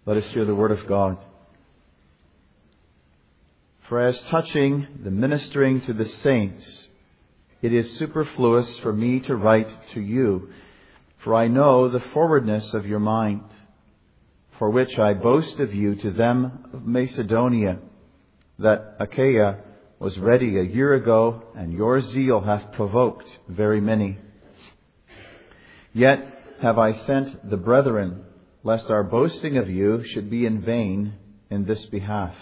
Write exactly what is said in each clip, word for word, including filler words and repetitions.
Let us hear the word of God. For as touching the ministering to the saints, it is superfluous for me to write to you, for I know the forwardness of your mind, for which I boast of you to them of Macedonia, that Achaia was ready a year ago, and your zeal hath provoked very many. Yet have I sent the brethren, lest our boasting of you should be in vain in this behalf,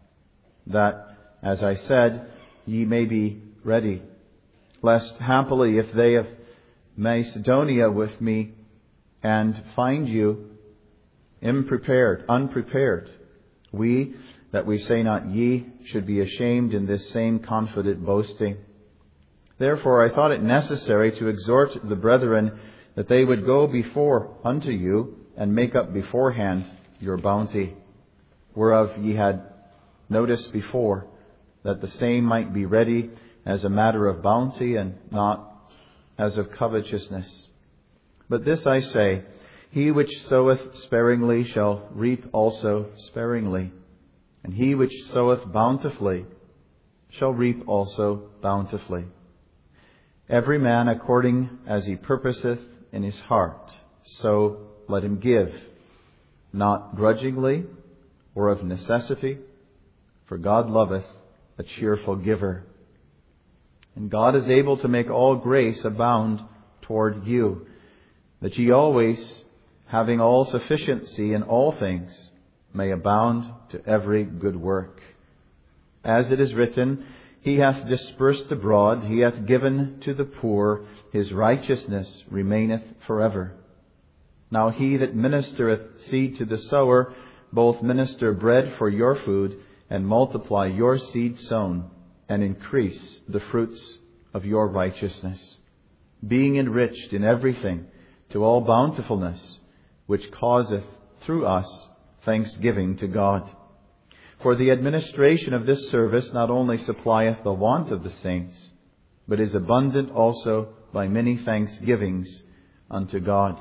that, as I said, ye may be ready, lest happily if they of Macedonia with me, and find you unprepared, unprepared, we, that we say not ye, should be ashamed in this same confident boasting. Therefore I thought it necessary to exhort the brethren that they would go before unto you, and make up beforehand your bounty, whereof ye had noticed before, that the same might be ready as a matter of bounty, and not as of covetousness. But this I say, he which soweth sparingly shall reap also sparingly, and he which soweth bountifully shall reap also bountifully. Every man according as he purposeth in his heart, so let him give, not grudgingly or of necessity, for God loveth a cheerful giver. And God is able to make all grace abound toward you, that ye always, having all sufficiency in all things, may abound to every good work. As it is written, He hath dispersed abroad, He hath given to the poor, His righteousness remaineth forever. Now he that ministereth seed to the sower, both minister bread for your food, and multiply your seed sown, and increase the fruits of your righteousness, being enriched in everything to all bountifulness, which causeth through us thanksgiving to God. For the administration of this service not only supplieth the want of the saints, but is abundant also by many thanksgivings unto God.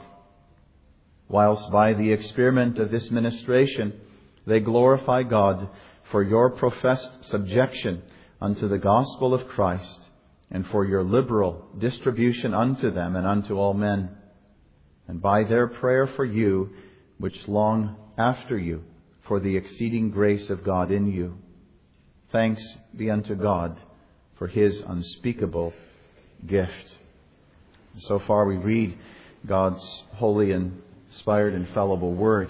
Whilst by the experiment of this ministration they glorify God for your professed subjection unto the gospel of Christ, and for your liberal distribution unto them and unto all men, and by their prayer for you, which long after you for the exceeding grace of God in you. Thanks be unto God for His unspeakable gift. So far we read God's holy and inspired, infallible Word.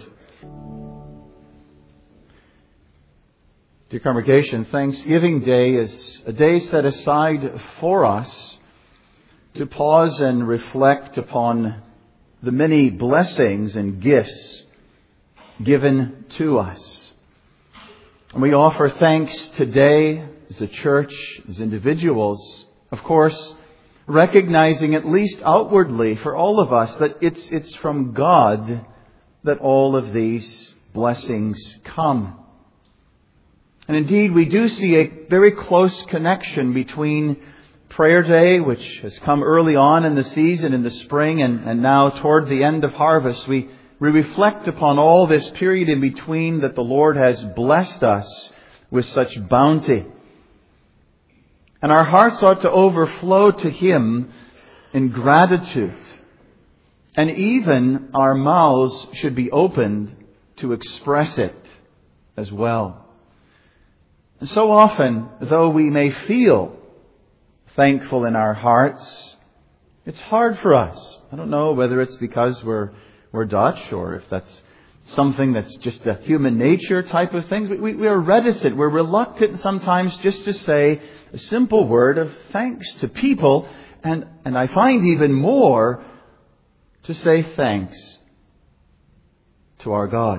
Dear congregation, Thanksgiving Day is a day set aside for us to pause and reflect upon the many blessings and gifts given to us. And we offer thanks today as a church, as individuals, of course, recognizing at least outwardly for all of us that it's it's from God that all of these blessings come. And indeed, we do see a very close connection between Prayer Day, which has come early on in the season, in the spring, and, and now toward the end of harvest. We, we reflect upon all this period in between that the Lord has blessed us with such bounty. And our hearts ought to overflow to Him in gratitude. And even our mouths should be opened to express it as well. And so often, though we may feel thankful in our hearts, it's hard for us. I don't know whether it's because we're we're Dutch or if that's something that's just a human nature type of thing. We, we are reticent. We're reluctant sometimes just to say a simple word of thanks to people. And, and I find even more to say thanks to our God.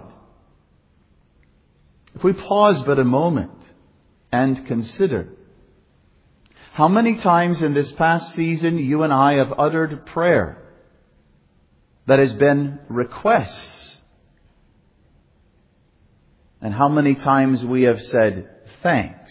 If we pause but a moment and consider how many times in this past season you and I have uttered prayer that has been requests, and how many times we have said thanks,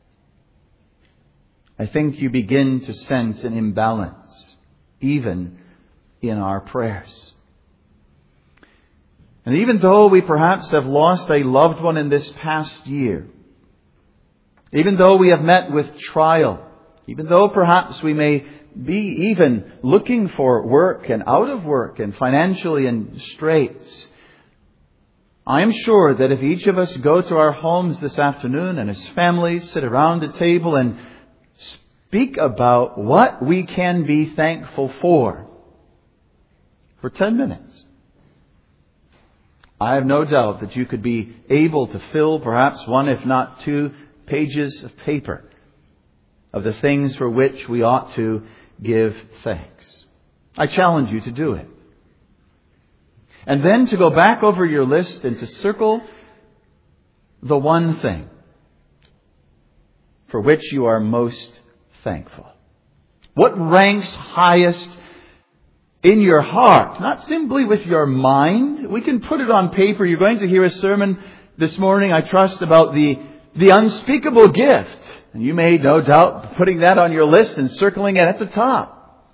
I think you begin to sense an imbalance even in our prayers. And even though we perhaps have lost a loved one in this past year, even though we have met with trial, even though perhaps we may be even looking for work and out of work and financially in straits, I am sure that if each of us go to our homes this afternoon and as families sit around a table and speak about what we can be thankful for, for ten minutes, I have no doubt that you could be able to fill perhaps one, if not two, pages of paper of the things for which we ought to give thanks. I challenge you to do it. And then to go back over your list and to circle the one thing for which you are most thankful. What ranks highest in your heart? Not simply with your mind. We can put it on paper. You're going to hear a sermon this morning, I trust, about the, the unspeakable gift. And you may, no doubt, putting that on your list and circling it at the top.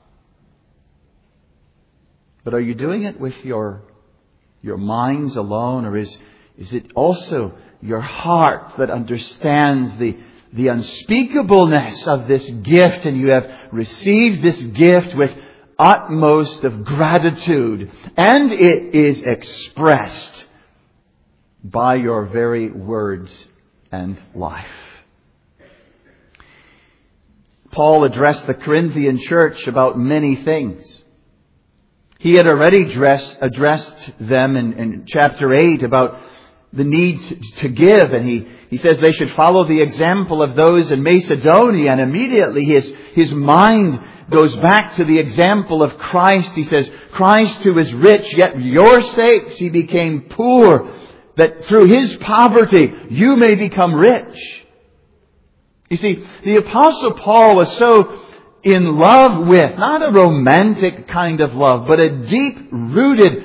But are you doing it with your your minds alone, or is is it also your heart that understands the the unspeakableness of this gift, and you have received this gift with utmost of gratitude, and it is expressed by your very words and life? Paul addressed the Corinthian church about many things. He had already addressed, addressed them in, in chapter eight about the need to, to give. And he, he says they should follow the example of those in Macedonia. And immediately his, his mind goes back to the example of Christ. He says, Christ who is rich, yet for your sakes he became poor, that through his poverty you may become rich. You see, the Apostle Paul was so in love with, not a romantic kind of love, but a deep-rooted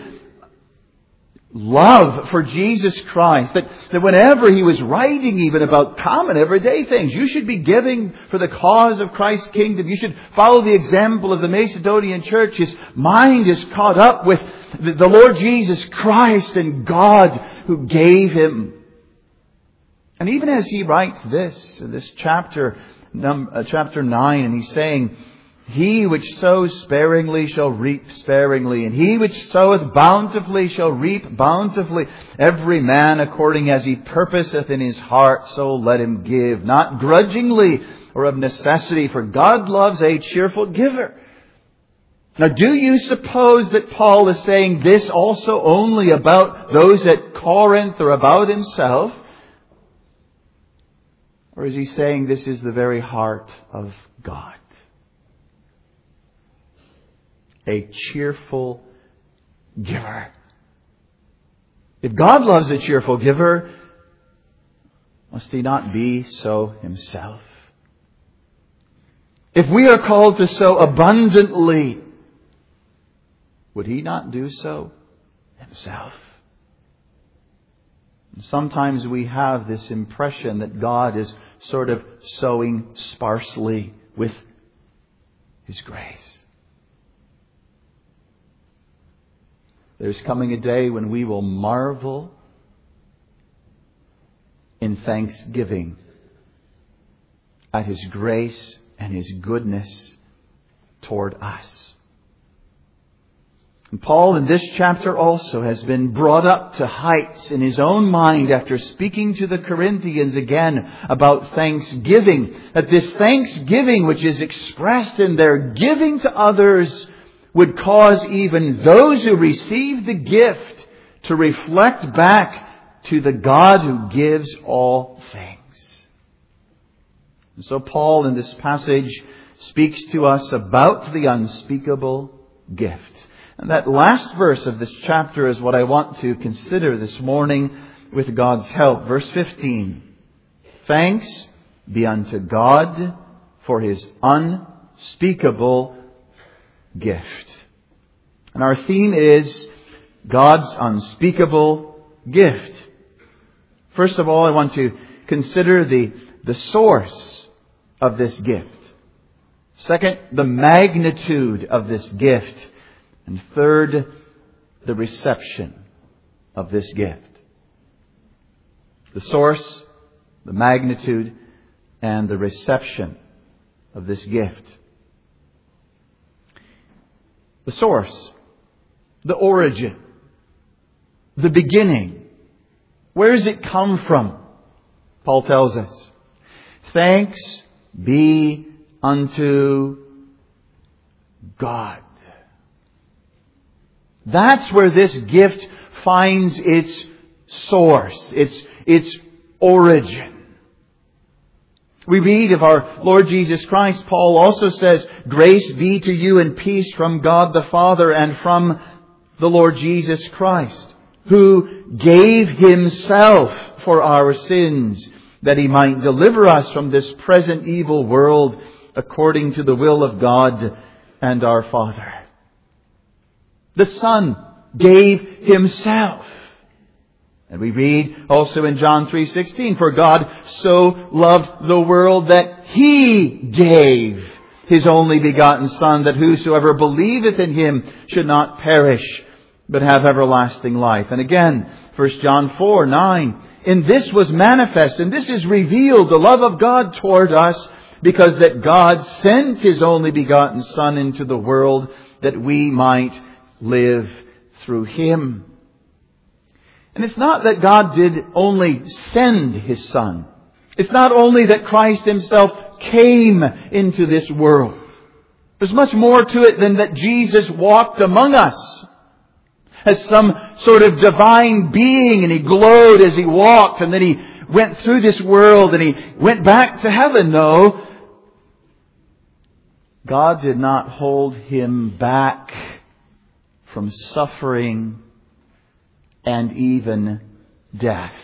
love for Jesus Christ, that, that whenever he was writing even about common everyday things, you should be giving for the cause of Christ's kingdom. You should follow the example of the Macedonian church. His mind is caught up with the, the Lord Jesus Christ and God who gave him. And even as he writes this, in this chapter, num, uh, chapter nine, and he's saying, he which sows sparingly shall reap sparingly, and he which soweth bountifully shall reap bountifully. Every man according as he purposeth in his heart, so let him give, not grudgingly or of necessity, for God loves a cheerful giver. Now, do you suppose that Paul is saying this also only about those at Corinth or about himself? Or is he saying this is the very heart of God? A cheerful giver. If God loves a cheerful giver, must he not be so himself? If we are called to sow abundantly, would he not do so himself? And sometimes we have this impression that God is sort of sowing sparsely with his grace. There's coming a day when we will marvel in thanksgiving at his grace and his goodness toward us. And Paul in this chapter also has been brought up to heights in his own mind after speaking to the Corinthians again about thanksgiving. That this thanksgiving which is expressed in their giving to others would cause even those who receive the gift to reflect back to the God who gives all things. And so Paul in this passage speaks to us about the unspeakable gift. And that last verse of this chapter is what I want to consider this morning with God's help. Verse fifteen. Thanks be unto God for his unspeakable gift. And our theme is God's unspeakable gift. First of all, I want to consider the, the source of this gift. Second, the magnitude of this gift. And third, the reception of this gift. The source, the magnitude, and the reception of this gift. The source, the origin, the beginning. Where does it come from? Paul tells us, thanks be unto God. That's where this gift finds its source, its, its origin. We read of our Lord Jesus Christ. Paul also says, grace be to you and peace from God the Father and from the Lord Jesus Christ, who gave Himself for our sins, that He might deliver us from this present evil world, according to the will of God and our Father. The Son gave Himself. And we read also in John three sixteen, for God so loved the world that He gave His only begotten Son, that whosoever believeth in Him should not perish, but have everlasting life. And again, First John four nine, in this was manifest, and this is revealed, the love of God toward us, because that God sent His only begotten Son into the world, that we might live through Him. And it's not that God did only send His Son. It's not only that Christ Himself came into this world. There's much more to it than that Jesus walked among us as some sort of divine being, and He glowed as He walked, and then He went through this world and He went back to heaven. No. God did not hold Him back from suffering and even death.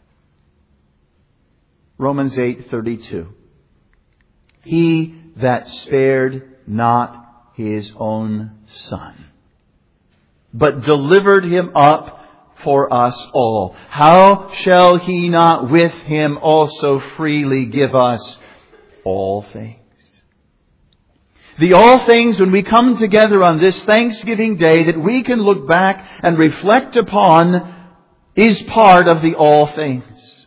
Romans eight thirty-two. He that spared not His own Son, but delivered Him up for us all, how shall He not with Him also freely give us all things? The all things, when we come together on this Thanksgiving Day, that we can look back and reflect upon, is part of the all things.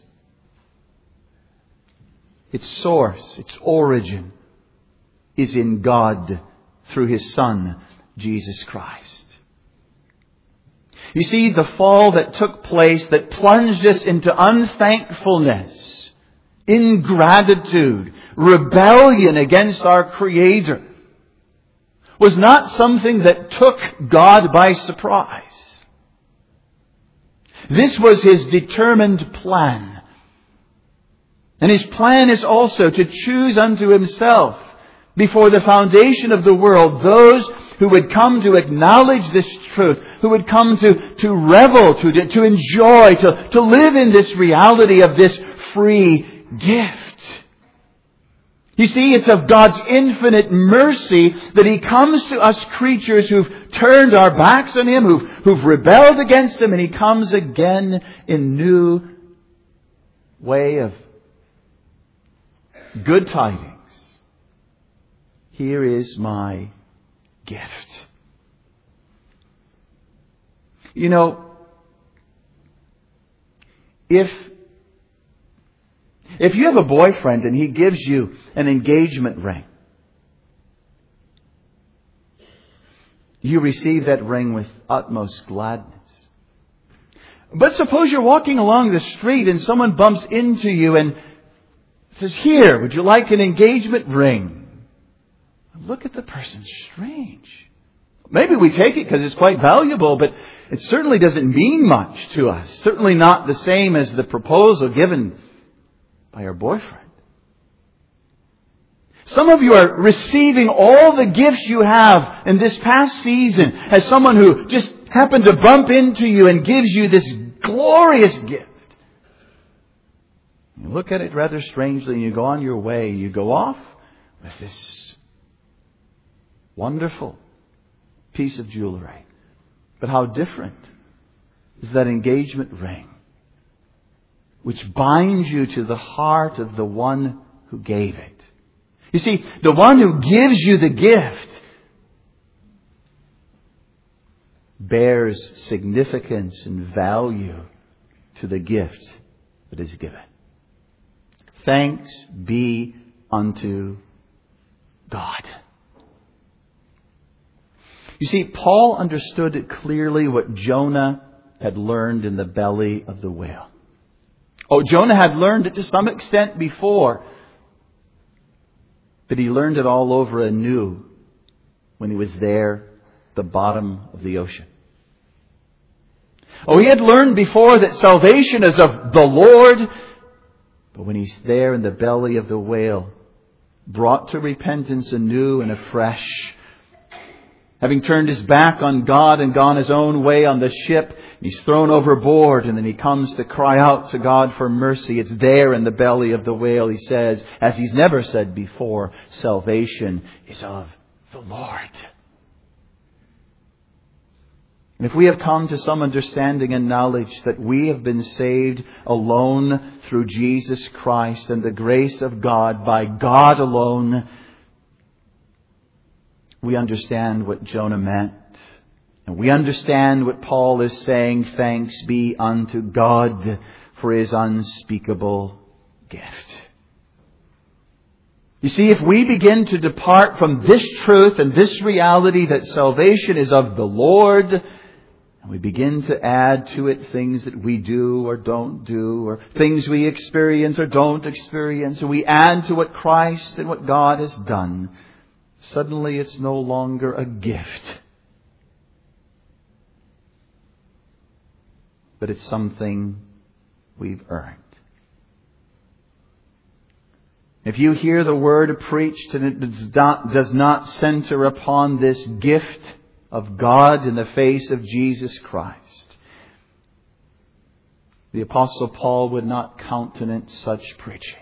Its source, its origin, is in God through His Son, Jesus Christ. You see, the fall that took place, that plunged us into unthankfulness, ingratitude, rebellion against our Creator, was not something that took God by surprise. This was His determined plan. And His plan is also to choose unto Himself, before the foundation of the world, those who would come to acknowledge this truth, who would come to, to revel, to, to enjoy, to, to live in this reality of this free gift. You see, it's of God's infinite mercy that He comes to us creatures who've turned our backs on Him, who've, who've rebelled against Him, and He comes again in new way of good tidings. Here is my gift. You know, if If you have a boyfriend and he gives you an engagement ring, you receive that ring with utmost gladness. But suppose you're walking along the street and someone bumps into you and says, "Here, would you like an engagement ring?" Look at the person. Strange. Maybe we take it because it's quite valuable, but it certainly doesn't mean much to us. Certainly not the same as the proposal given by our boyfriend. Some of you are receiving all the gifts you have in this past season as someone who just happened to bump into you and gives you this glorious gift. You look at it rather strangely and you go on your way. You go off with this wonderful piece of jewelry. But how different is that engagement ring, which binds you to the heart of the one who gave it. You see, the one who gives you the gift bears significance and value to the gift that is given. Thanks be unto God. You see, Paul understood clearly what Jonah had learned in the belly of the whale. Oh, Jonah had learned it to some extent before, but he learned it all over anew when he was there at the bottom of the ocean. Oh, he had learned before that salvation is of the Lord, but when he's there in the belly of the whale, brought to repentance anew and afresh, having turned his back on God and gone his own way on the ship, he's thrown overboard, and then he comes to cry out to God for mercy. It's there in the belly of the whale, he says, as he's never said before, salvation is of the Lord. And if we have come to some understanding and knowledge that we have been saved alone through Jesus Christ and the grace of God by God alone, we understand what Jonah meant. And we understand what Paul is saying, thanks be unto God for His unspeakable gift. You see, if we begin to depart from this truth and this reality that salvation is of the Lord, and we begin to add to it things that we do or don't do, or things we experience or don't experience, and we add to what Christ and what God has done, suddenly it's no longer a gift, but it's something we've earned. If you hear the word preached and it does not, does not center upon this gift of God in the face of Jesus Christ, the Apostle Paul would not countenance such preaching.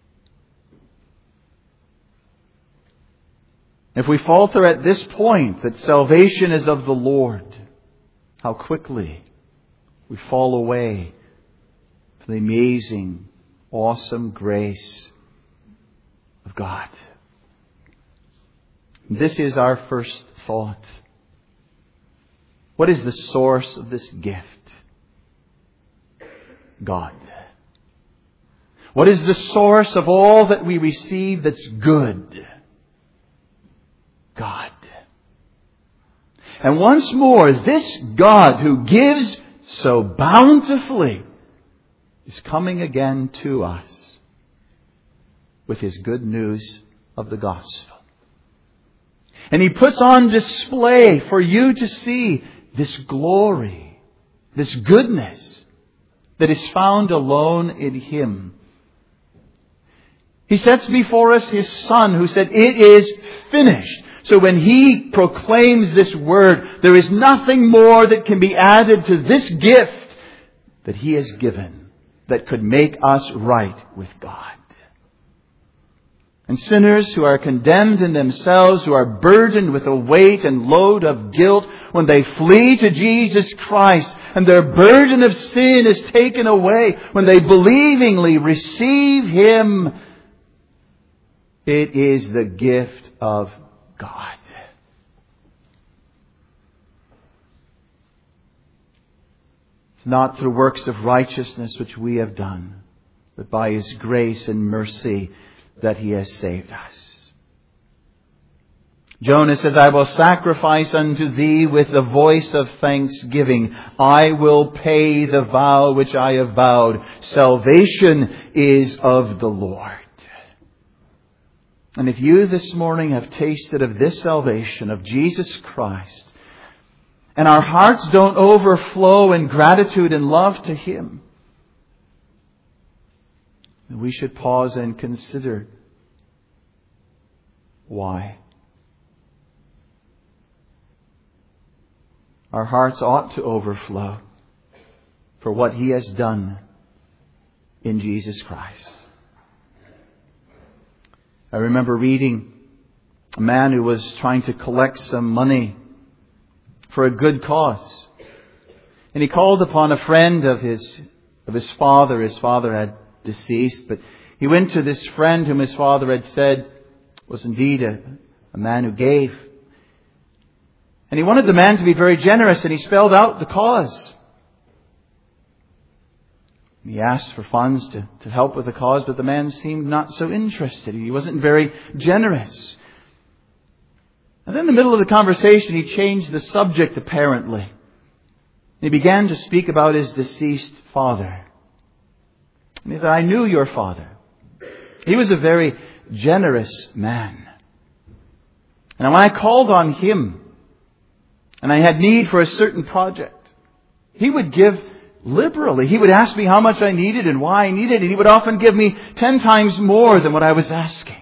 If we falter at this point that salvation is of the Lord, how quickly we fall away from the amazing, awesome grace of God. This is our first thought. What is the source of this gift? God. What is the source of all that we receive that's good? God. And once more, this God who gives so bountifully is coming again to us with His good news of the gospel. And He puts on display for you to see this glory, this goodness that is found alone in Him. He sets before us His Son who said, "It is finished." So when He proclaims this word, there is nothing more that can be added to this gift that He has given that could make us right with God. And sinners who are condemned in themselves, who are burdened with a weight and load of guilt, when they flee to Jesus Christ and their burden of sin is taken away, when they believingly receive Him, it is the gift of God. It's not through works of righteousness which we have done, but by His grace and mercy that He has saved us. Jonah says, "I will sacrifice unto Thee with the voice of thanksgiving. I will pay the vow which I have vowed. Salvation is of the Lord." And if you this morning have tasted of this salvation of Jesus Christ, and our hearts don't overflow in gratitude and love to Him, then we should pause and consider why. Our hearts ought to overflow for what He has done in Jesus Christ. I remember reading a man who was trying to collect some money for a good cause. And he called upon a friend of his of his father. His father had deceased, but he went to this friend whom his father had said was indeed a, a man who gave. And he wanted the man to be very generous, and he spelled out the cause. He asked for funds to, to help with the cause, but the man seemed not so interested. He wasn't very generous. And then in the middle of the conversation, he changed the subject apparently. He began to speak about his deceased father. And he said, I knew your father. He was a very generous man. And when I called on him, and I had need for a certain project, he would give liberally. He would ask me how much I needed and why I needed it. And he would often give me ten times more than what I was asking.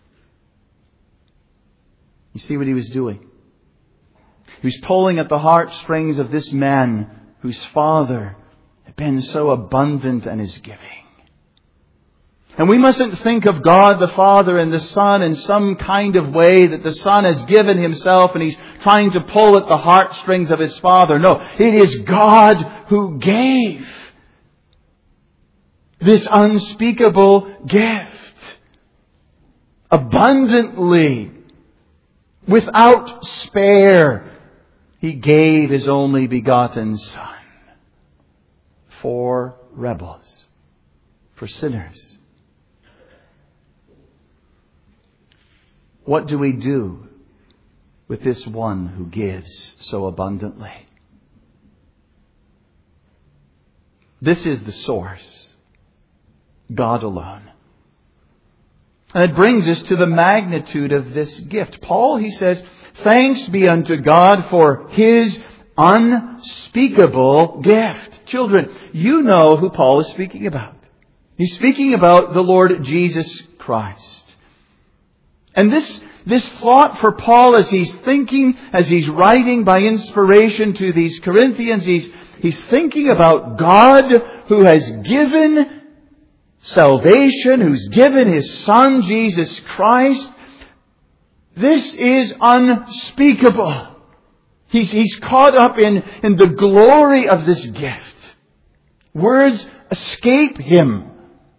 You see what he was doing? He was pulling at the heartstrings of this man whose father had been so abundant in his giving. And we mustn't think of God the Father and the Son in some kind of way that the Son has given Himself and He's trying to pull at the heartstrings of His Father. No, it is God who gave this unspeakable gift abundantly, without spare. He gave His only begotten Son for rebels, for sinners. What do we do with this one who gives so abundantly? This is the source, God alone. And it brings us to the magnitude of this gift. Paul, he says, thanks be unto God for His unspeakable gift. Children, you know who Paul is speaking about. He's speaking about the Lord Jesus Christ. And this, this thought for Paul as he's thinking, as he's writing by inspiration to these Corinthians, he's, he's thinking about God who has given salvation, who's given His Son, Jesus Christ. This is unspeakable. He's, he's caught up in, in the glory of this gift. Words escape him.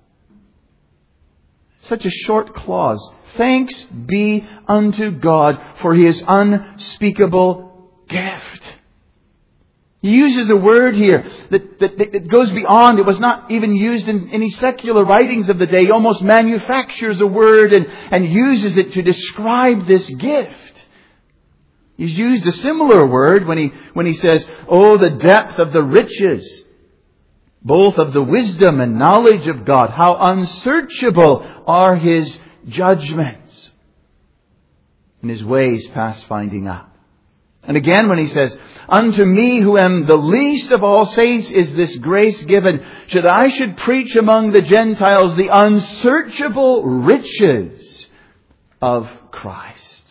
Such a short clause. Thanks be unto God for His unspeakable gift. He uses a word here that, that, that goes beyond. It was not even used in any secular writings of the day. He almost manufactures a word and, and uses it to describe this gift. He's used a similar word when he, when he says, oh, the depth of the riches, both of the wisdom and knowledge of God. How unsearchable are His judgments, and His ways past finding out. And again when he says, unto me who am the least of all saints is this grace given, that I should preach among the Gentiles the unsearchable riches of Christ.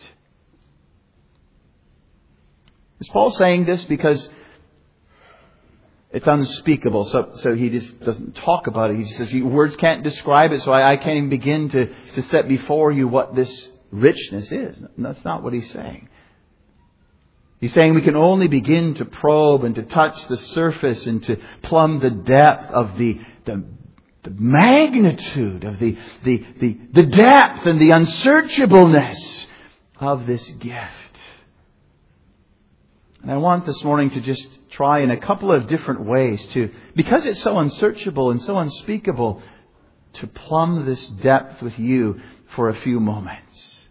Is Paul saying this because it's unspeakable, so so he just doesn't talk about it. He says, words can't describe it, so I, I can't even begin to, to set before you what this richness is. That's not what he's saying. He's saying we can only begin to probe and to touch the surface and to plumb the depth of the, the, the magnitude of the, the, the, the depth and the unsearchableness of this gift. And I want this morning to just try in a couple of different ways to, because it's so unsearchable and so unspeakable, to plumb this depth with you for a few moments.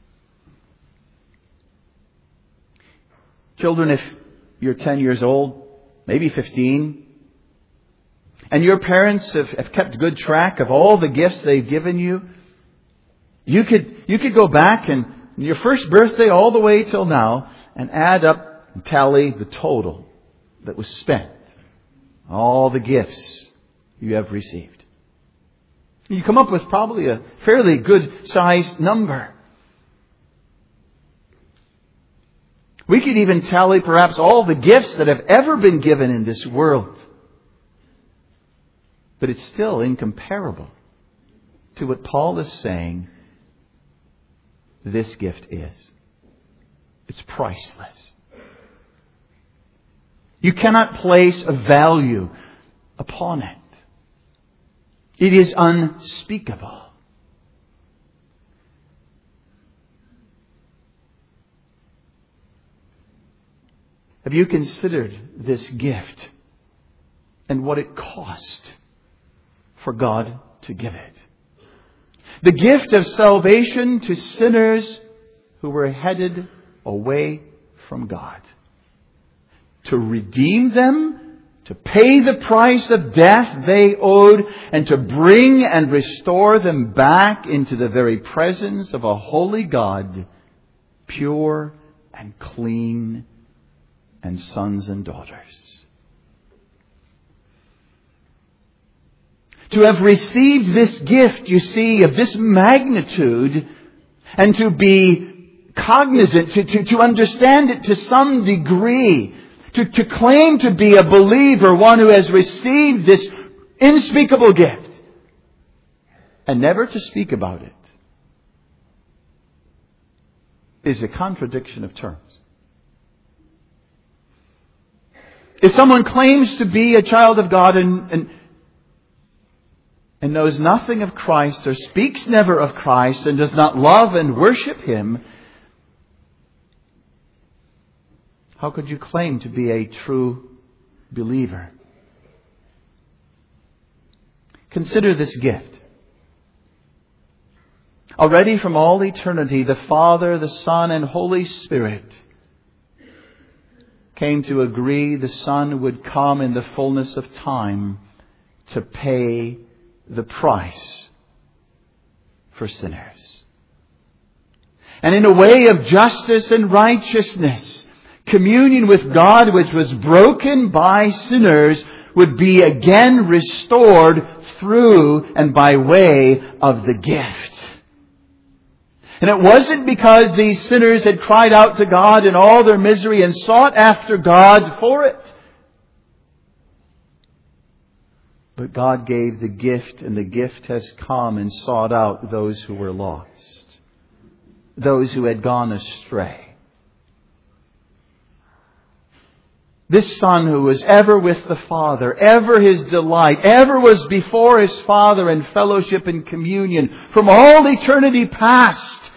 Children, if you're ten years old, maybe fifteen, and your parents have, have kept good track of all the gifts they've given you, you could, you could go back and your first birthday all the way till now and add up and tally the total that was spent. All the gifts you have received. You come up with probably a fairly good sized number. We could even tally perhaps all the gifts that have ever been given in this world. But it's still incomparable to what Paul is saying this gift is. It's priceless. You cannot place a value upon it. It is unspeakable. Have you considered this gift and what it cost for God to give it? The gift of salvation to sinners who were headed away from God. To redeem them, to pay the price of death they owed, and to bring and restore them back into the very presence of a holy God, pure and clean and sons and daughters. To have received this gift, you see, of this magnitude, and to be cognizant, to, to, to understand it to some degree, to, to claim to be a believer, one who has received this unspeakable gift, and never to speak about it, is a contradiction of terms. If someone claims to be a child of God and, and, and knows nothing of Christ, or speaks never of Christ, and does not love and worship Him, how could you claim to be a true believer? Consider this gift. Already from all eternity, the Father, the Son, and Holy Spirit came to agree the Son would come in the fullness of time to pay the price for sinners. And in a way of justice and righteousness, communion with God, which was broken by sinners, would be again restored through and by way of the gift. And it wasn't because these sinners had cried out to God in all their misery and sought after God for it. But God gave the gift, and the gift has come and sought out those who were lost, those who had gone astray. This Son who was ever with the Father, ever His delight, ever was before His Father in fellowship and communion from all eternity past,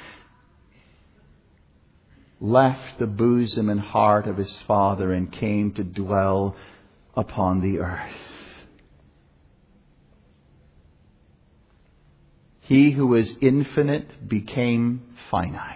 left the bosom and heart of His Father and came to dwell upon the earth. He who was infinite became finite.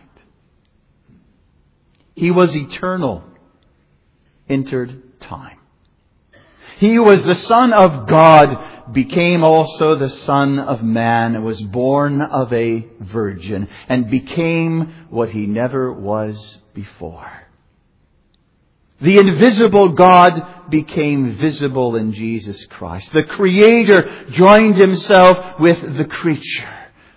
He was eternal, entered time. He who was the Son of God became also the Son of Man, and was born of a virgin, and became what He never was before. The invisible God became visible in Jesus Christ. The Creator joined Himself with the creature.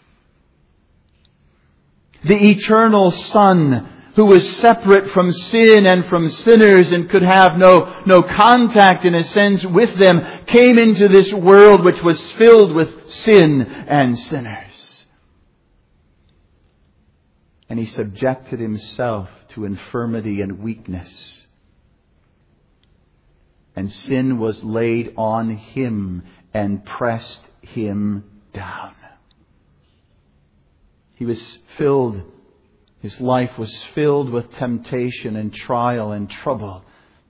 The eternal Son, who was separate from sin and from sinners and could have no, no contact in a sense with them, came into this world which was filled with sin and sinners. And He subjected Himself to infirmity and weakness. And sin was laid on Him and pressed Him down. He was filled His life was filled with temptation and trial and trouble.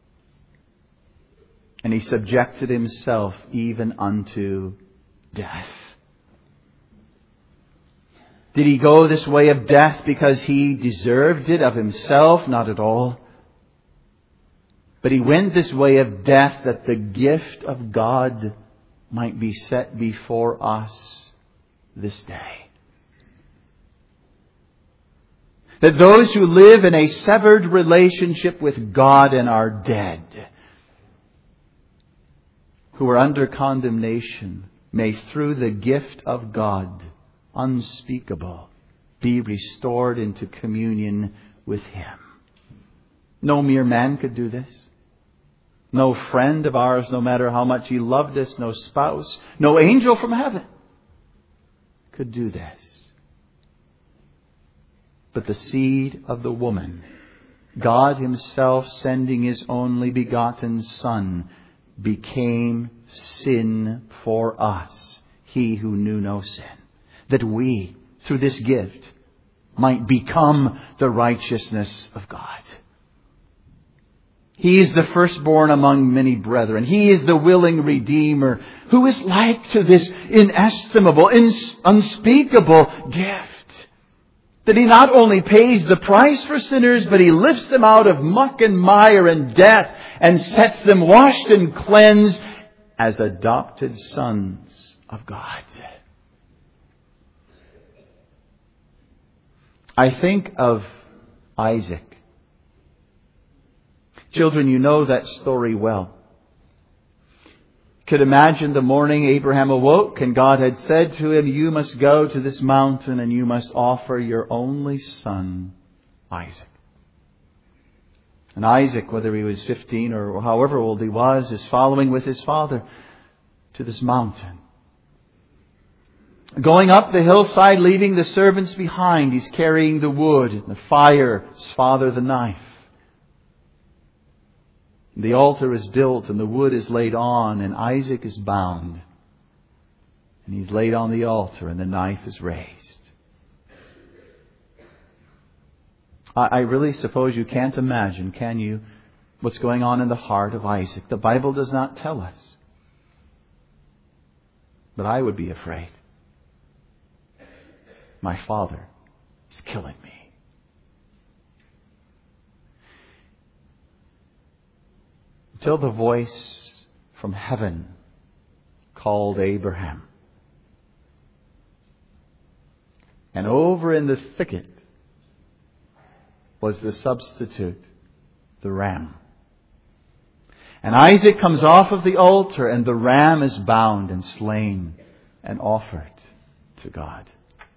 And He subjected Himself even unto death. Did He go this way of death because He deserved it of Himself? Not at all. But He went this way of death that the gift of God might be set before us this day. That those who live in a severed relationship with God and are dead, who are under condemnation, may through the gift of God, unspeakable, be restored into communion with Him. No mere man could do this. No friend of ours, no matter how much he loved us, no spouse, no angel from heaven could do this. But the seed of the woman, God Himself sending His only begotten Son, became sin for us, He who knew no sin, that we, through this gift, might become the righteousness of God. He is the firstborn among many brethren. He is the willing Redeemer who is like to this inestimable, unspeakable gift. That He not only pays the price for sinners, but He lifts them out of muck and mire and death and sets them washed and cleansed as adopted sons of God. I think of Isaac. Children, you know that story well. Could imagine the morning Abraham awoke and God had said to him, you must go to this mountain and you must offer your only son, Isaac. And Isaac, whether he was fifteen or however old he was, is following with his father to this mountain. Going up the hillside, leaving the servants behind, he's carrying the wood and the fire, his father the knife. The altar is built and the wood is laid on and Isaac is bound. And he's laid on the altar and the knife is raised. I really suppose you can't imagine, can you, what's going on in the heart of Isaac. The Bible does not tell us. But I would be afraid. My father is killing me. Until the voice from heaven called Abraham. And over in the thicket was the substitute, the ram. And Isaac comes off of the altar and the ram is bound and slain and offered to God.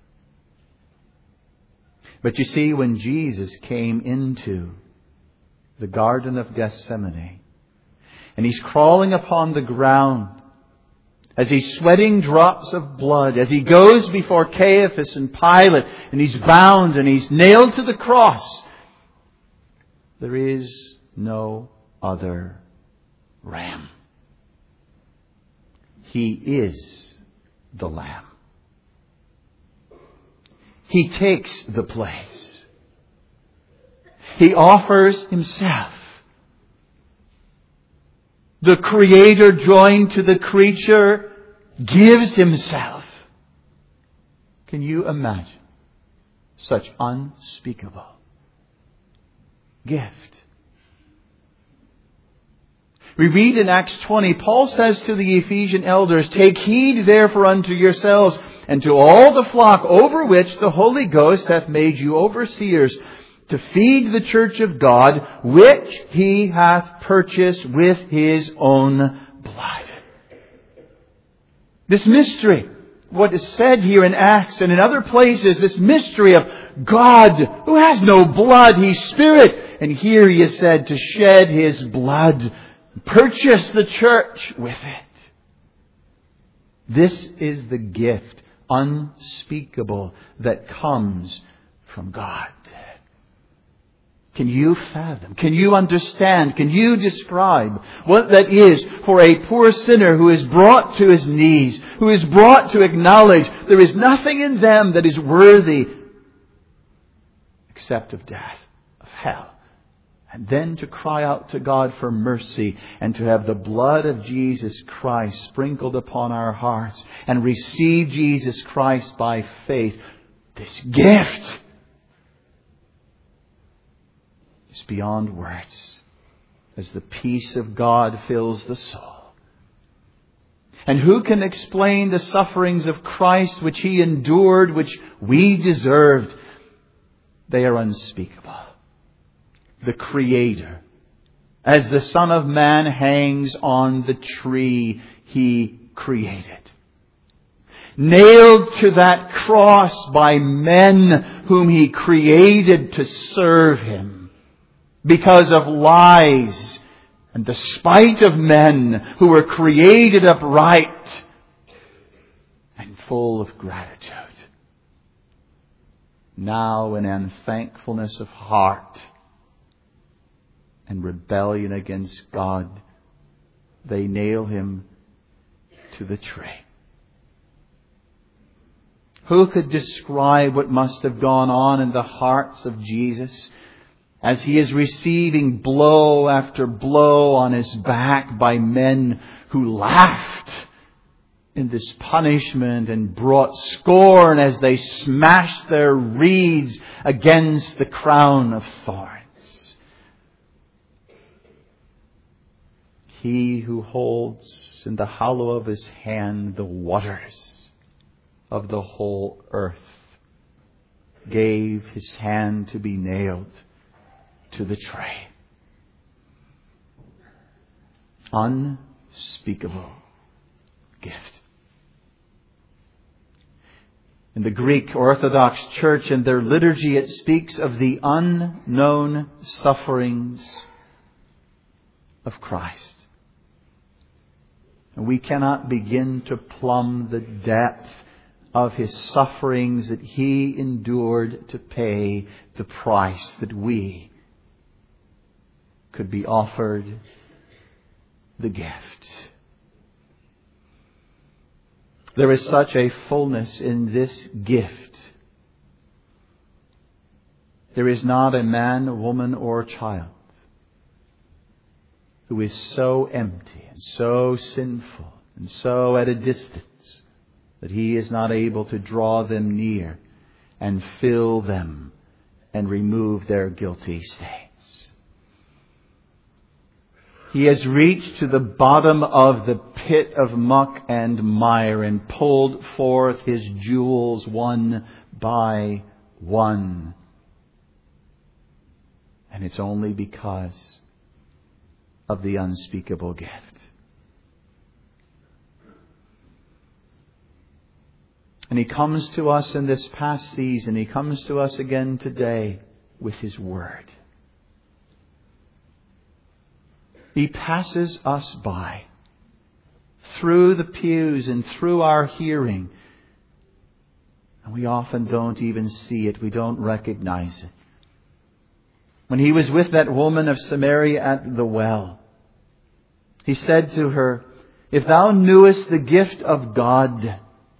But you see, when Jesus came into the Garden of Gethsemane, and He's crawling upon the ground, as He's sweating drops of blood, as He goes before Caiaphas and Pilate, and He's bound and He's nailed to the cross, there is no other ram. He is the Lamb. He takes the place. He offers Himself. The Creator joined to the creature gives Himself. Can you imagine such unspeakable gift? We read in Acts twenty, Paul says to the Ephesian elders, take heed therefore unto yourselves and to all the flock over which the Holy Ghost hath made you overseers, to feed the church of God, which He hath purchased with His own blood. This mystery, what is said here in Acts and in other places, this mystery of God who has no blood, He's Spirit. And here He is said to shed His blood, purchase the church with it. This is the gift, unspeakable, that comes from God. Can you fathom? Can you understand? Can you describe what that is for a poor sinner who is brought to his knees, who is brought to acknowledge there is nothing in them that is worthy except of death, of hell. And then to cry out to God for mercy and to have the blood of Jesus Christ sprinkled upon our hearts and receive Jesus Christ by faith. This gift is beyond words as the peace of God fills the soul. And who can explain the sufferings of Christ which He endured, which we deserved? They are unspeakable. The Creator, as the Son of Man hangs on the tree He created, nailed to that cross by men whom He created to serve Him, because of lies and the spite of men who were created upright and full of gratitude. Now in unthankfulness of heart and rebellion against God, they nail Him to the tree. Who could describe what must have gone on in the hearts of Jesus as He is receiving blow after blow on His back by men who laughed in this punishment and brought scorn as they smashed their reeds against the crown of thorns. He who holds in the hollow of His hand the waters of the whole earth gave His hand to be nailed to the tree. Unspeakable gift. In the Greek Orthodox Church, in their liturgy, it speaks of the unknown sufferings of Christ. And we cannot begin to plumb the depth of His sufferings that He endured to pay the price that we could be offered the gift. There is such a fullness in this gift. There is not a man, woman, or child who is so empty and so sinful and so at a distance that He is not able to draw them near and fill them and remove their guilty stains. He has reached to the bottom of the pit of muck and mire and pulled forth His jewels one by one. And it's only because of the unspeakable gift. And He comes to us in this past season. He comes to us again today with His Word. He passes us by through the pews and through our hearing. And we often don't even see it. We don't recognize it. When He was with that woman of Samaria at the well, He said to her, "If thou knewest the gift of God,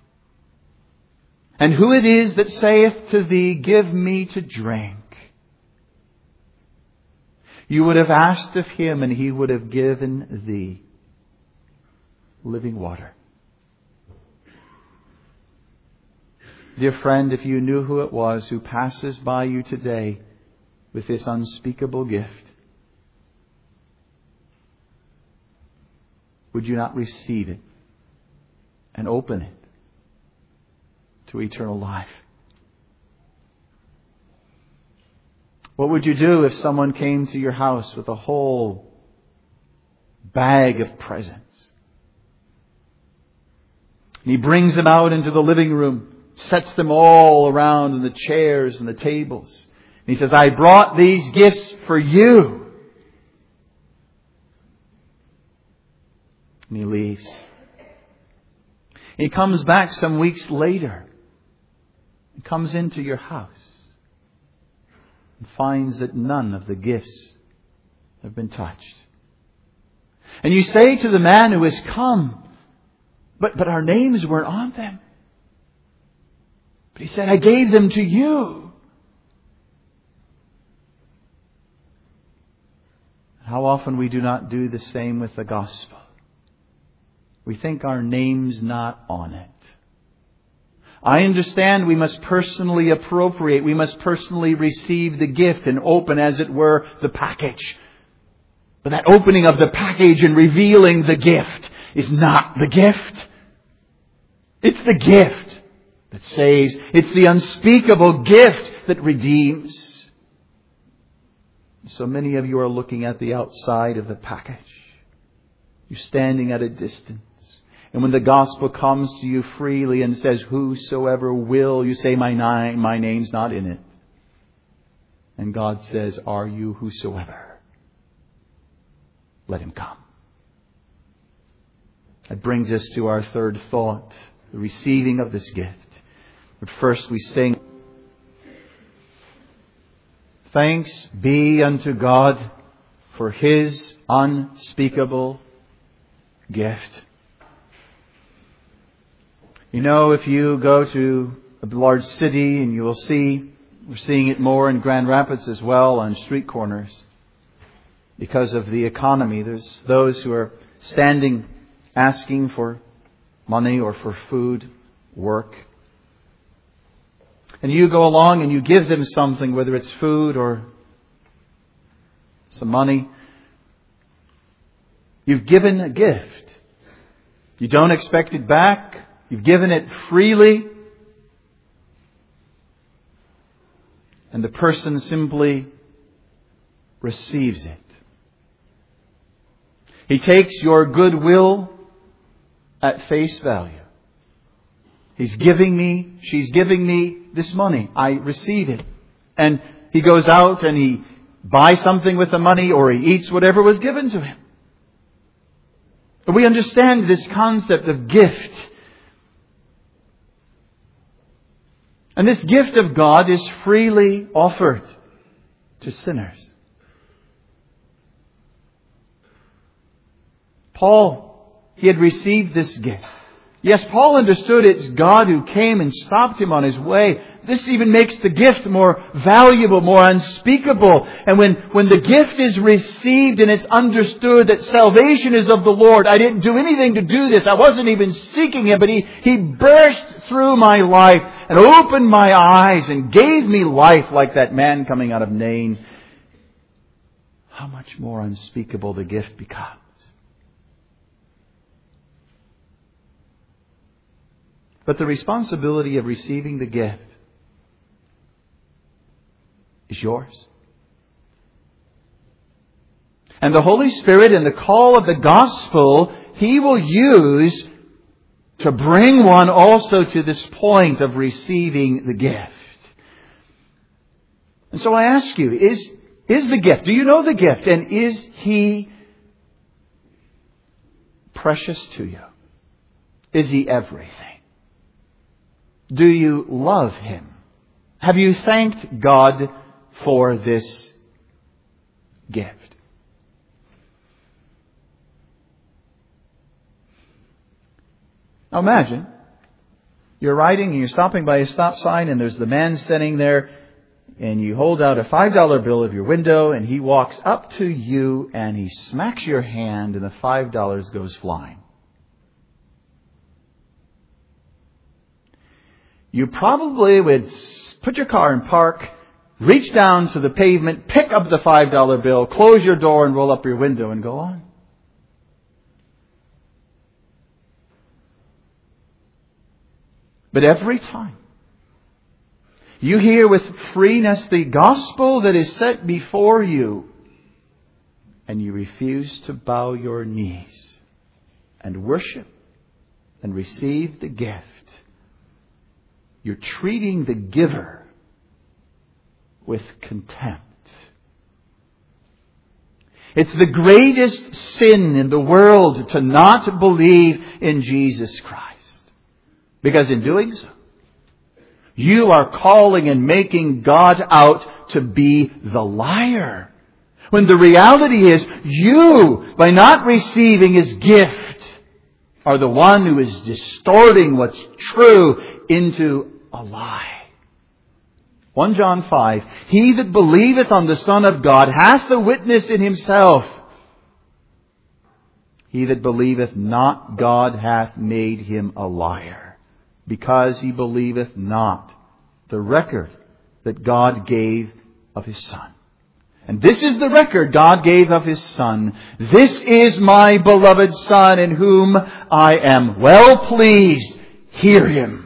and who it is that saith to thee, Give me to drink, you would have asked of Him, and He would have given thee living water." Dear friend, if you knew who it was who passes by you today with this unspeakable gift, would you not receive it and open it to eternal life? What would you do if someone came to your house with a whole bag of presents? And he brings them out into the living room, sets them all around in the chairs and the tables. And he says, "I brought these gifts for you." And he leaves. He comes back some weeks later. He comes into your house and finds that none of the gifts have been touched. And you say to the man who has come, but, but our names weren't on them. But he said, "I gave them to you." How often we do not do the same with the gospel. We think our name's not on it. I understand we must personally appropriate. We must personally receive the gift and open, as it were, the package. But that opening of the package and revealing the gift is not the gift. It's the gift that saves. It's the unspeakable gift that redeems. So many of you are looking at the outside of the package. You're standing at a distance. And when the gospel comes to you freely and says, "Whosoever will," you say, my, name, my name's not in it. And God says, "Are you whosoever? Let him come." That brings us to our third thought, the receiving of this gift. But first we sing, "Thanks be unto God for His unspeakable gift." You know, if you go to a large city and you will see We're seeing it more in Grand Rapids as well on street corners. Because of the economy, there's those who are standing asking for money or for food, work. And you go along and you give them something, whether it's food or some money. You've given a gift. You don't expect it back. You've given it freely. And the person simply receives it. He takes your goodwill at face value. He's giving me, she's giving me this money. I receive it. And he goes out and he buys something with the money, or he eats whatever was given to him. But we understand this concept of gift. And this gift of God is freely offered to sinners. Paul, he had received this gift. Yes, Paul understood it's God who came and stopped him on his way. This even makes the gift more valuable, more unspeakable. And when, when the gift is received and it's understood that salvation is of the Lord, I didn't do anything to do this. I wasn't even seeking Him, but He, He burst through my life and opened my eyes and gave me life like that man coming out of Nain. How much more unspeakable the gift becomes. But the responsibility of receiving the gift is yours. And the Holy Spirit and the call of the gospel, He will use to bring one also to this point of receiving the gift. And so I ask you, is, is the gift, do you know the gift? And is He precious to you? Is He everything? Do you love Him? Have you thanked God for this gift? Now imagine, you're riding and you're stopping by a stop sign and there's the man standing there and you hold out a five dollar bill of your window and he walks up to you and he smacks your hand and the five dollars goes flying. You probably would put your car in park, reach down to the pavement, pick up the five dollar bill, close your door and roll up your window and go on. But every time you hear with freeness the gospel that is set before you, and you refuse to bow your knees and worship and receive the gift, you're treating the giver with contempt. It's the greatest sin in the world to not believe in Jesus Christ. Because in doing so, you are calling and making God out to be the liar. When the reality is, you, by not receiving His gift, are the one who is distorting what's true into a lie. First John five, He that believeth on the Son of God hath the witness in himself. He that believeth not God hath made him a liar, because he believeth not the record that God gave of His Son. And this is the record God gave of His Son. This is my beloved Son, in whom I am well pleased. Hear Him.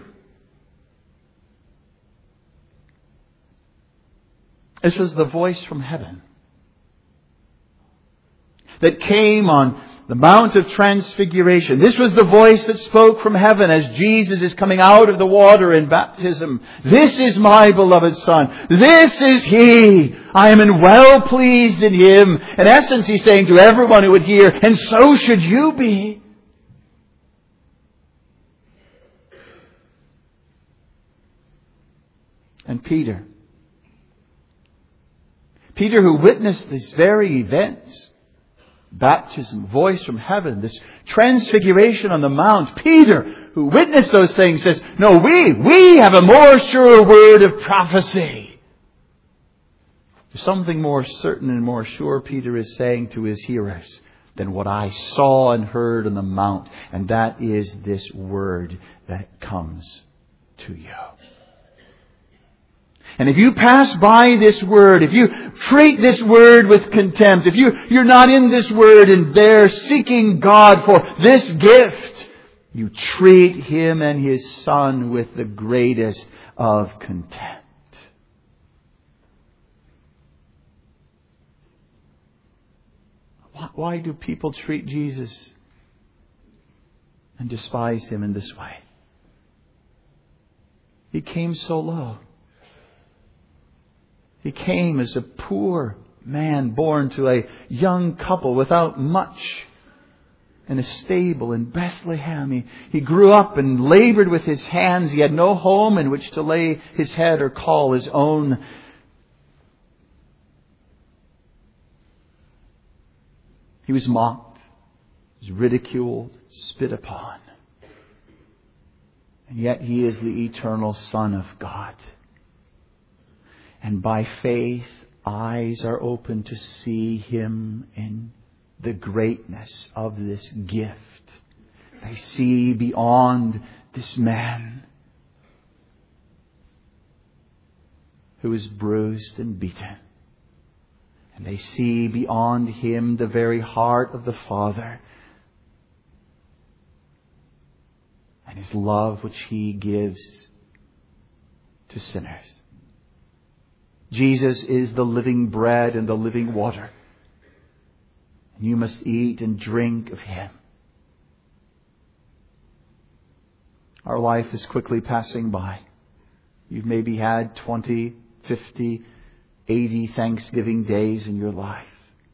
This was the voice from heaven that came on the Mount of Transfiguration. This was the voice that spoke from heaven as Jesus is coming out of the water in baptism. This is my beloved Son. This is He. I am in well pleased in Him. In essence, He's saying to everyone who would hear, and so should you be. And Peter. Peter, who witnessed these very events, baptism, voice from heaven, this transfiguration on the mount, Peter, who witnessed those things, says, no, we, we have a more sure word of prophecy. There's something more certain and more sure, Peter is saying to his hearers, than what I saw and heard on the mount. And that is this word that comes to you. And if you pass by this word, if you treat this word with contempt, if you, you're not in this word and there seeking God for this gift, you treat Him and His Son with the greatest of contempt. Why do people treat Jesus and despise Him in this way? He came so low. He came as a poor man born to a young couple without much in a stable in Bethlehem. He, he grew up and labored with his hands. He had no home in which to lay his head or call his own. He was mocked, he was ridiculed, spit upon. And yet He is the eternal Son of God. And by faith, eyes are open to see Him in the greatness of this gift. They see beyond this man who is bruised and beaten. And they see beyond Him the very heart of the Father and His love which He gives to sinners. Jesus is the living bread and the living water. And you must eat and drink of Him. Our life is quickly passing by. You've maybe had twenty, fifty, eighty Thanksgiving days in your life.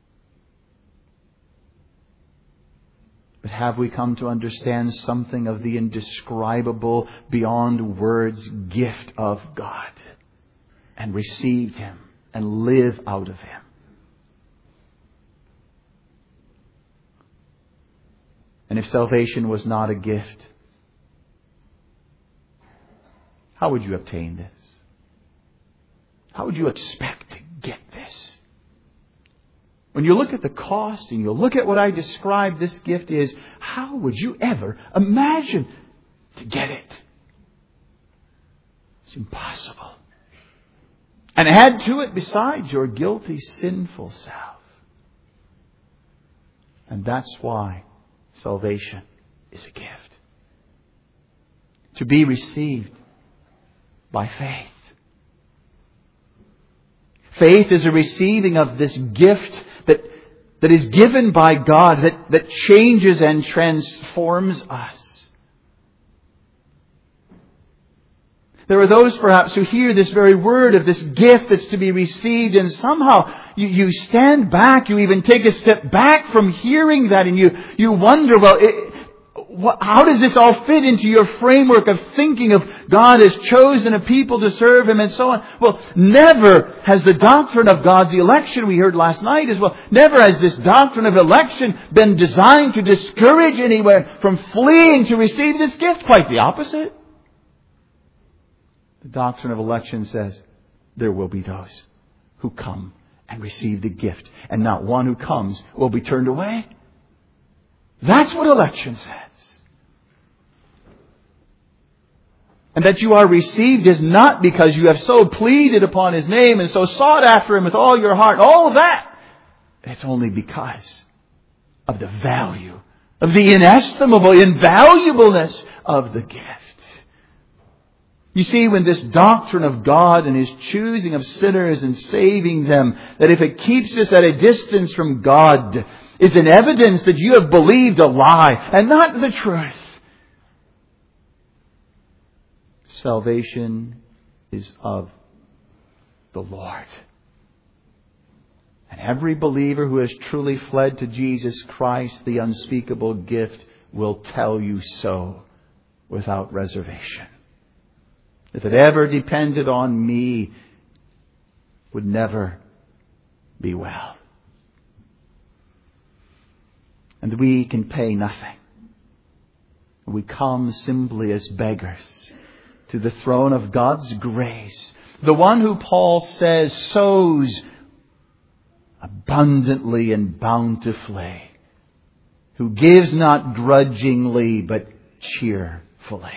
But have we come to understand something of the indescribable, beyond words gift of God? And received Him and live out of Him. And if salvation was not a gift, how would you obtain this? How would you expect to get this? When you look at the cost and you look at what I described this gift is, how would you ever imagine to get it? It's impossible. And add to it besides your guilty, sinful self. And that's why salvation is a gift. To be received by faith. Faith is a receiving of this gift that, that is given by God, that, that changes and transforms us. There are those perhaps who hear this very word of this gift that's to be received, and somehow you, you stand back, you even take a step back from hearing that, and you, you wonder, well, it, what, how does this all fit into your framework of thinking of God has chosen a people to serve Him and so on? Well, never has the doctrine of God's election, we heard last night as well, never has this doctrine of election been designed to discourage anyone from fleeing to receive this gift. Quite the opposite. The doctrine of election says there will be those who come and receive the gift, and not one who comes will be turned away. That's what election says. And that you are received is not because you have so pleaded upon His name and so sought after Him with all your heart. All of that. It's only because of the value, of the inestimable invaluableness of the gift. You see, when this doctrine of God and His choosing of sinners and saving them, that if it keeps us at a distance from God, is an evidence that you have believed a lie and not the truth. Salvation is of the Lord. And every believer who has truly fled to Jesus Christ, the unspeakable gift, will tell you so without reservation. If it ever depended on me, would never be well. And we can pay nothing. We come simply as beggars to the throne of God's grace. The one who Paul says sows abundantly and bountifully, who gives not grudgingly but cheerfully.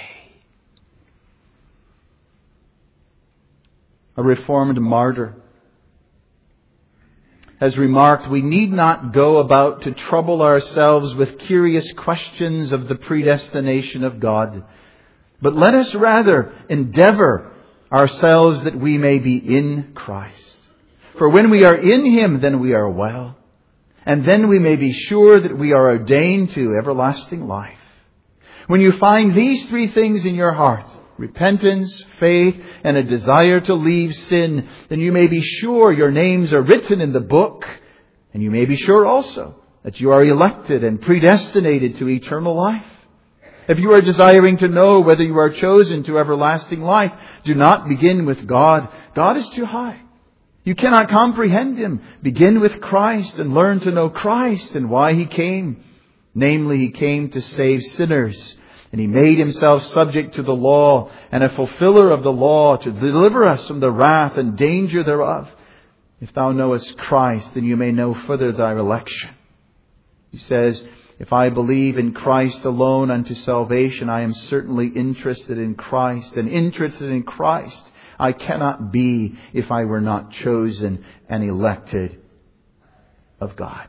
A Reformed martyr has remarked, we need not go about to trouble ourselves with curious questions of the predestination of God, but let us rather endeavor ourselves that we may be in Christ. For when we are in Him, then we are well, and then we may be sure that we are ordained to everlasting life. When you find these three things in your heart, repentance, faith, and a desire to leave sin, then you may be sure your names are written in the book, and you may be sure also that you are elected and predestinated to eternal life. If you are desiring to know whether you are chosen to everlasting life, do not begin with God. God is too high. You cannot comprehend Him. Begin with Christ and learn to know Christ and why He came. Namely, He came to save sinners. And He made Himself subject to the law and a fulfiller of the law to deliver us from the wrath and danger thereof. If thou knowest Christ, then you may know further thy election. He says, if I believe in Christ alone unto salvation, I am certainly interested in Christ. And interested in Christ I cannot be if I were not chosen and elected of God.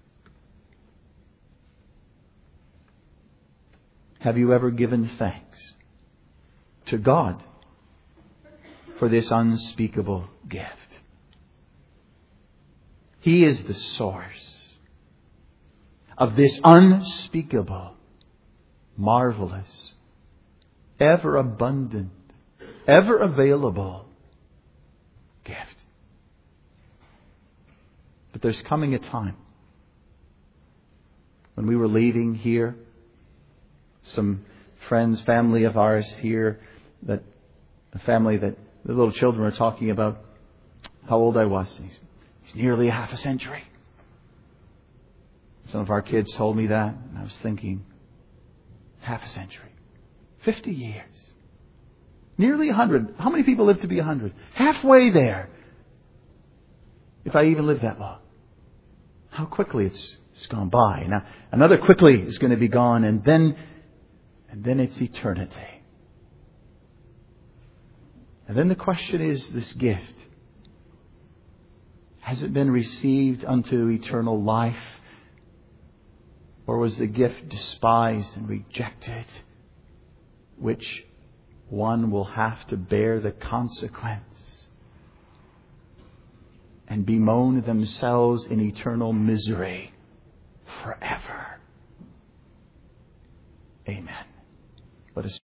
Have you ever given thanks to God for this unspeakable gift? He is the source of this unspeakable, marvelous, ever abundant, ever available gift. But there's coming a time when we were leaving here, some friends, family of ours here, that a family that the little children were talking about how old I was. He's, he's nearly half a century. Some of our kids told me that, and I was thinking, half a century, fifty years, nearly a hundred. How many people live to be a hundred? Halfway there. If I even live that long. How quickly it's, it's gone by. Now, another quickly is going to be gone, and then And then it's eternity. And then the question is, this gift, has it been received unto eternal life? Or was the gift despised and rejected, which one will have to bear the consequence and bemoan themselves in eternal misery forever? Amen. Let us